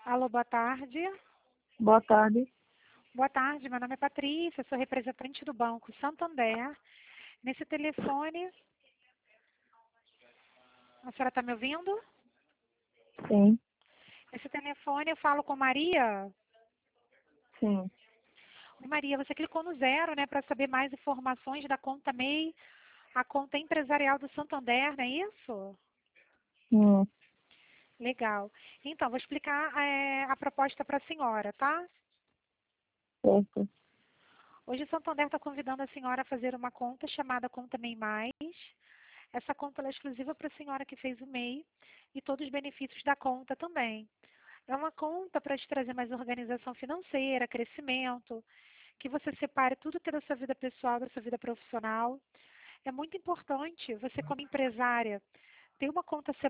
Alô, boa tarde. Boa tarde. Boa tarde, meu nome é Patrícia, sou representante do Banco Santander. Nesse telefone, a senhora está me ouvindo? Sim, Nesse telefone eu falo com Maria. sim. Oi, Maria, você clicou no zero, né, para saber mais informações da conta MEI, a conta empresarial do Santander, não é isso? Sim, Legal. Então, vou explicar a proposta para a senhora, tá? certo. Hoje o Santander está convidando a senhora a fazer uma conta chamada Conta MEI Mais. Essa conta ela é exclusiva para a senhora que fez o MEI e todos os benefícios da conta também. É uma conta para te trazer mais organização financeira, crescimento, que você separe tudo que é da sua vida pessoal, da sua vida profissional. É muito importante você, como empresária, ter uma conta